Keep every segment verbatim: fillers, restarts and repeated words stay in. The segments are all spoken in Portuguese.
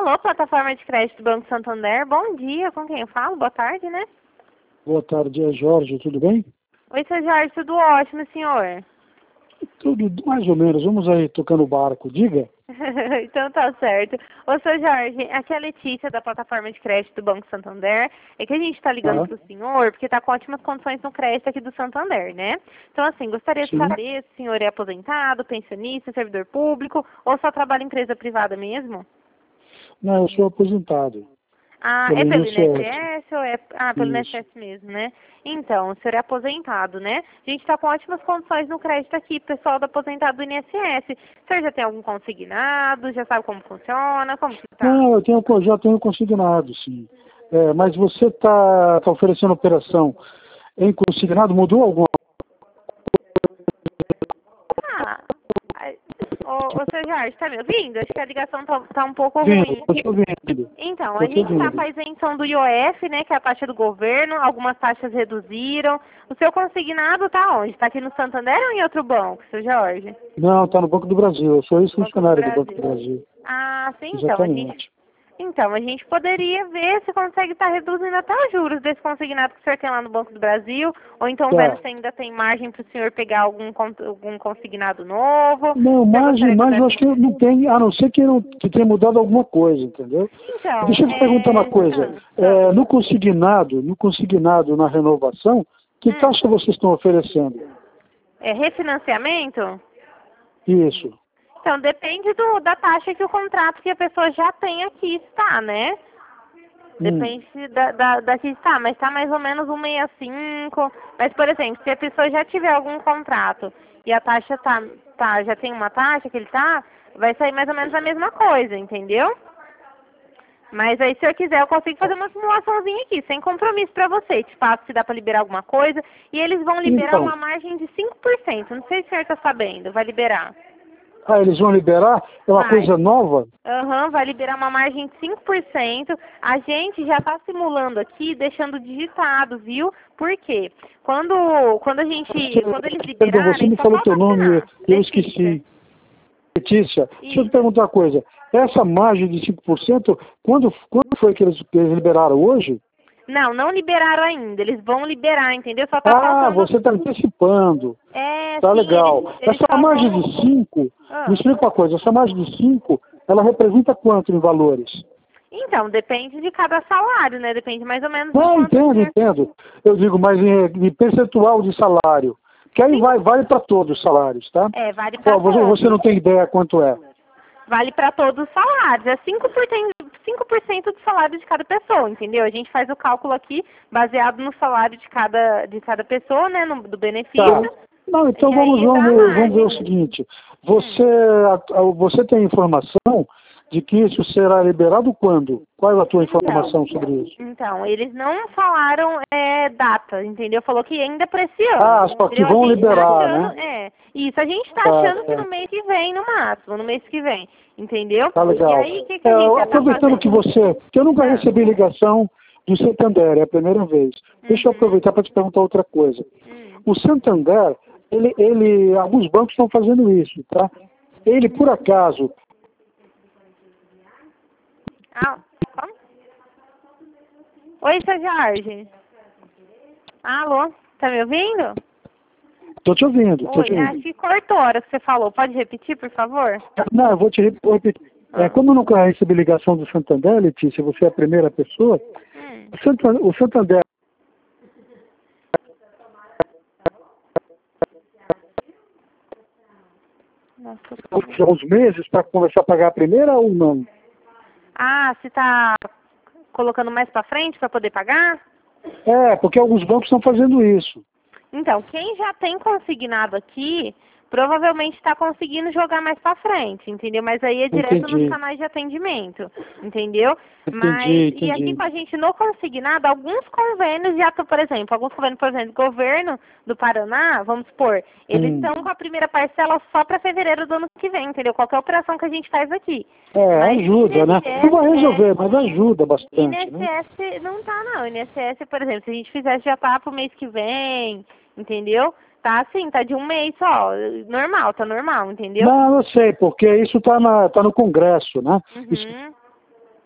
Alô, plataforma de crédito do Banco Santander. Bom dia, com quem eu falo? Boa tarde, né? Boa tarde, é Jorge, tudo bem? Oi, seu Jorge, tudo ótimo, senhor? Tudo mais ou menos, vamos aí tocando o barco, diga. Então tá certo. Ô, seu Jorge, aqui é a Letícia da plataforma de crédito do Banco Santander. É que a gente tá ligando Ah, pro senhor porque tá com ótimas condições no crédito aqui do Santander, né? Então, assim, gostaria de sim. saber se o senhor é aposentado, pensionista, servidor público ou só trabalha em empresa privada mesmo? Não, eu sou aposentado Ah, pelo é pelo INSS. I N S S ou é... Ah, pelo Isso. I N S S mesmo, né? Então, o senhor é aposentado, né? A gente está com ótimas condições no crédito aqui, pessoal do aposentado do I N S S. O senhor já tem algum consignado? Já sabe como funciona? Como que tá? Não, eu tenho, já tenho consignado, sim. É, mas você está tá oferecendo operação em consignado, mudou alguma Ah, ai, ô, ô, seu Jorge, tá me ouvindo? Acho que a ligação tá, tá um pouco coisa? ruim. Estou te ouvindo. Então, a Estou te gente está com ouvindo. a isenção do I O F, né, que é a taxa do governo, algumas taxas reduziram. O seu consignado tá onde? Está aqui no Santander ou em outro banco, seu Jorge? Não, está no Banco do Brasil, eu sou Banco do ex-funcionário do Banco do Brasil. Brasil. Ah, sim, então, a gente, Exatamente. então, a gente poderia ver se consegue estar reduzindo até os juros desse consignado que o senhor tem lá no Banco do Brasil, ou então vendo Tá. se ainda tem margem para o senhor pegar algum, con- algum consignado novo. Não, O senhor mas, gostaria que eu mas eu desse acho que uma... não tem, a não ser que, não, que tenha mudado alguma coisa, entendeu? Então, Deixa eu te perguntar uma é... coisa. Ah, ah, É, no consignado, no consignado na renovação, que hum, taxa vocês estão oferecendo? é refinanciamento? Isso. Então, depende do, da taxa que o contrato que a pessoa já tem aqui está, né? Hum. Depende da, da, daqui está, mas está mais ou menos um vírgula sessenta e cinco. Mas, por exemplo, se a pessoa já tiver algum contrato e a taxa tá, tá, já tem uma taxa que ele tá, vai sair mais ou menos a mesma coisa, entendeu? Mas aí, se eu quiser, eu consigo fazer uma simulaçãozinha aqui, sem compromisso para você. Te passo se dá para liberar alguma coisa. E eles vão liberar Então, uma margem de cinco por cento. Não sei se o senhor está sabendo, vai liberar. ah, eles vão liberar? É uma Vai. coisa nova? Aham, vai liberar uma margem de cinco por cento. A gente já está simulando aqui, deixando digitado, viu? Por quê? Quando, quando a gente, quando eles Perdão, você liberarem, me só falou falta teu nome assinar. e eu Letícia. esqueci. Letícia, deixa eu te Isso. perguntar uma coisa. Essa margem de cinco por cento, quando, quando foi que eles, que eles liberaram? Hoje? Não, não liberaram ainda. Eles vão liberar, entendeu? Só tá Ah, faltando... você está antecipando. É, Tá sim, legal. eles, eles Essa só margem vão... de cinco, Ah. me explica uma coisa, essa margem de cinco, ela representa quanto em valores? Então, depende de cada salário, né? Depende mais ou menos de Não, quanto o entendo, senhor... entendo. Eu digo, mas em, em percentual de salário. Que aí Sim. vai, vale para todos os salários, tá? É, vale para Ó, você, todos. você não tem ideia quanto é. Vale para todos os salários. É cinco por cento, cinco por cento do salário de cada pessoa, entendeu? A gente faz o cálculo aqui baseado no salário de cada, de cada pessoa, né? No, do benefício. Tá. Não, então E vamos, aí dá a vamos, vamos ver o margem. seguinte. Você, a- a- você tem informação de que isso será liberado quando? Qual é a tua Então, informação sobre isso? então, eles não falaram é, data, entendeu? Falou que ainda para esse ano. Ah, só que Entendeu? A vão gente tá liberar, achando, né? é, isso, a gente tá Tá, achando que tá. no mês que vem, no máximo, no mês que vem, entendeu? Tá E legal. aí, o que, que É, a gente já tá aproveitando que fazendo? você, que eu nunca Ah, recebi ligação do Santander, é a primeira vez. Deixa eu uhum, aproveitar para te perguntar outra coisa. hum. O Santander, ele, ele, alguns bancos estão fazendo isso, tá? Ele, por acaso, Ah, como? Oi, seu Jorge. Alô, tá me ouvindo? tô te ouvindo, tô te Oi, acho ouvindo. que cortou a hora que você falou. Pode repetir, por favor? Não, eu vou te repetir. É, Ah. como eu nunca recebi ligação do Santander, Letícia, você é a primeira pessoa, Hum. o Santander, o Santander Nossa, há uns meses para começar a pagar a primeira ou não? ah, você tá colocando mais pra frente pra poder pagar? É, porque alguns bancos estão fazendo isso. Então, quem já tem consignado aqui, provavelmente está conseguindo jogar mais pra frente, entendeu? Mas aí é direto nos Entendi, canais de atendimento, entendeu? Mas, entendi, e aqui entendi. com a gente no consignado, alguns convênios já estão, por exemplo, alguns convênios, por exemplo, do governo do Paraná, vamos supor, eles Hum. estão com a primeira parcela só para fevereiro do ano que vem, entendeu? Qualquer operação que a gente faz aqui. É, Mas ajuda, né? Não vai resolver, mas ajuda I bastante, N né? S S não tá não, I N S S, por exemplo, se a gente fizesse já tá pro mês que vem, entendeu? Tá assim, tá de um mês só, normal, tá normal, entendeu? Não, eu sei, porque isso está tá no Congresso, né? Isso, Uhum.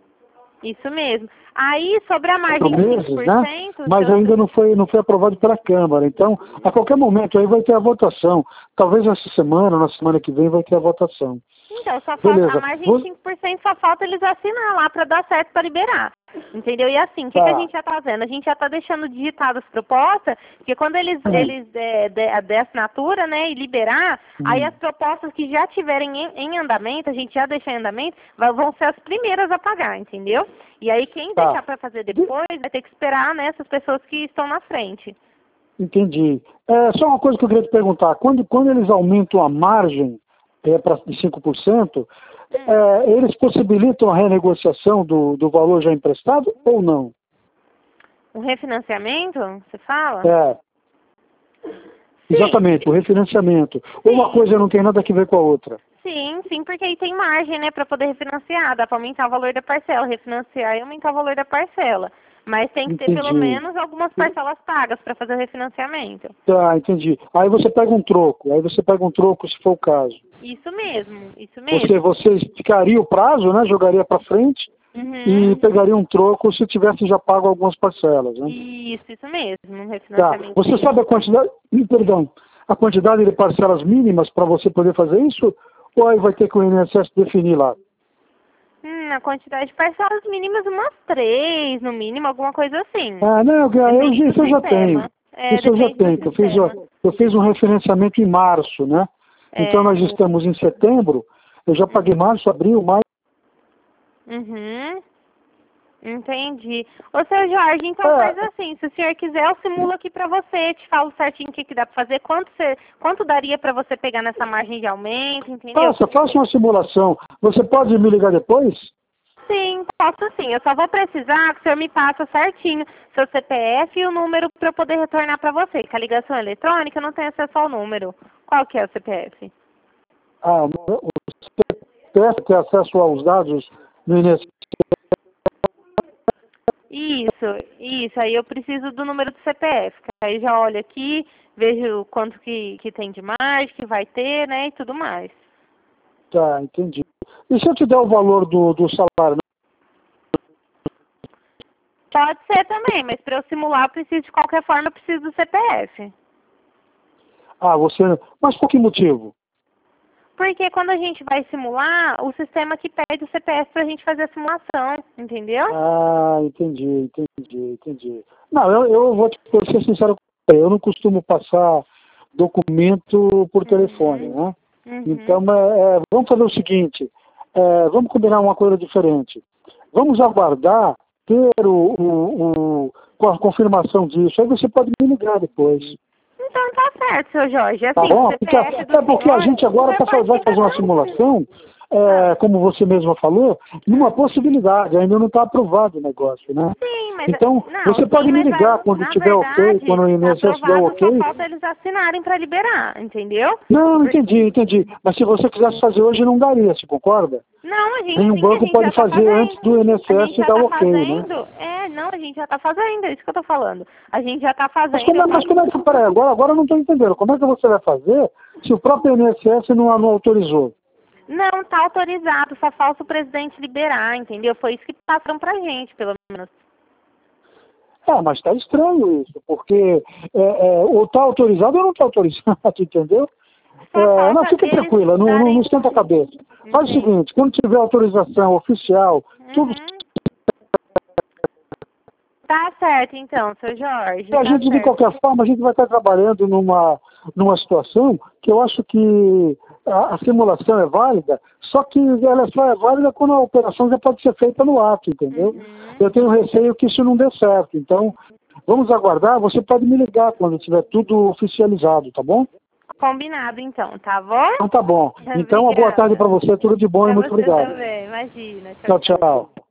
Isso mesmo. Aí, sobre a margem de meses, cinco por né? cento... Mas seu- ainda não foi, não foi aprovado pela Câmara. Então, a qualquer momento aí vai ter a votação. Talvez essa semana ou na semana que vem vai ter a votação. Então, só falta, a Beleza. margem Vou- de cinco por cento só falta eles assinar lá para dar certo para liberar. Entendeu? E assim, o que, Tá. que a gente já está fazendo? A gente já está deixando digitadas as propostas, porque quando eles, Hum. eles é, de, de assinatura, né, e liberar, Hum. aí as propostas que já tiverem em, em andamento, a gente já deixar em andamento, vai- vão ser as primeiras a pagar, entendeu? E aí quem Tá. deixar para fazer depois vai ter que esperar, né, essas pessoas que estão na frente. Entendi. É, só uma coisa que eu queria te perguntar. Quando, quando eles aumentam a margem é, para de cinco por cento, é, eles possibilitam a renegociação do, do valor já emprestado ou não? O refinanciamento, você fala? É, exatamente, o refinanciamento. Uma Sim. coisa não tem nada a ver com a outra. Sim, sim, porque aí tem margem, né, para poder refinanciar, dá para aumentar o valor da parcela, refinanciar e aumentar o valor da parcela. Mas tem que ter pelo Entendi. menos algumas parcelas pagas para fazer o refinanciamento. Tá, entendi. Aí você pega um troco, aí você pega um troco se for o caso. Isso mesmo, isso mesmo. Você, você ficaria o prazo, né? Jogaria para frente Uhum. e pegaria um troco se tivesse já pago algumas parcelas, né? Isso, isso mesmo, um Tá. refinanciamento. Você sabe a quantidade, Ih, perdão, a quantidade de parcelas mínimas para você poder fazer isso? Ou aí vai ter que o I N S S definir lá? Hum, a quantidade de parcelas mínimas, umas três, no mínimo, alguma coisa assim. Ah, não, eu, Depende isso do eu já sistema. tenho. É, Isso eu já depende do tenho. Eu fiz, sistema. o- eu fiz um referenciamento em março, né? Então É. nós estamos em setembro, eu já paguei março, abril, maio. Uhum. Entendi. Ô, seu Jorge, então É. faz assim, se o senhor quiser, eu simulo aqui pra você, te falo certinho o que, que dá pra fazer, quanto, você, quanto daria pra você pegar nessa margem de aumento, entendeu? Faça, faça uma simulação. Você pode me ligar depois? Sim, posso sim. Eu só vou precisar que o senhor me passa certinho seu C P F e o número pra eu poder retornar pra você. Que a ligação eletrônica eu não tenho acesso ao número. Qual que é o C P F? Ah, o C P F tem acesso aos dados no I N S S. Isso, isso. Aí eu preciso do número do C P F. Que aí já olho aqui, vejo quanto que, que tem de margem, que vai ter, né, e tudo mais. Tá, entendi. E se eu te der o valor do, do salário? Pode ser também, mas para eu simular, eu preciso, de qualquer forma, eu preciso do C P F. Ah, você. Mas por que motivo? Porque quando a gente vai simular, o sistema que pede o C P F para a gente fazer a simulação, entendeu? Ah, entendi, entendi, entendi. Não, eu, eu vou te vou ser sincero com você, eu não costumo passar documento por telefone, né? Uhum. Então, é, é, vamos fazer o seguinte, é, vamos combinar uma coisa diferente. Vamos aguardar ter o, o, o, a confirmação disso, aí você pode me ligar depois. Então tá certo, seu Jorge. Assim, Tá bom? o C P F Porque, do é porque a senhor, gente agora o tá, senhor vai pode fazer uma ficar simulação, é, como você mesma falou, numa possibilidade, ainda não está aprovado o negócio, né? Sim, mas... Então, não, você sim, pode me mas ligar vai- quando na tiver ok, verdade, quando o I N S S der aprovado, ok. só falta eles assinarem para liberar, entendeu? Não, entendi, entendi. Mas se você quisesse fazer hoje, não daria, você concorda? Não, a gente Nenhum sim, a banco gente pode já tá fazer fazendo. antes do I N S A S gente já dar tá o ok, né? fazendo. É, não, a gente já tá fazendo, é isso que eu tô falando. A gente já tá Mas como, fazendo. é- mas como é que, peraí, agora, agora eu não estou entendendo. Como é que você vai fazer se o próprio I N S S não, não autorizou? Não, tá autorizado, só falta o presidente liberar, entendeu? Foi isso que passaram pra gente, pelo menos. É, mas está estranho isso, porque é, é, ou está autorizado ou não está autorizado, entendeu? Só É, falta não, fica eles tranquila, não, não, darem- não esquenta a cabeça. Faz o Entendi. seguinte, quando tiver autorização oficial, tudo. Uhum. Tá certo, então, seu Jorge. A Tá gente, de certo. qualquer forma, a gente vai estar trabalhando numa, numa situação que eu acho que a, a simulação é válida, só que ela só é válida quando a operação já pode ser feita no ato, entendeu? Uhum. Eu tenho receio que isso não dê certo. Então, vamos aguardar. Você pode me ligar quando tiver tudo oficializado, tá bom? Combinado, então, tá bom? Então tá bom. Então, uma boa Obrigada. tarde para você. Tudo de bom Pra e muito você obrigado. também, imagina. Tchau, tchau.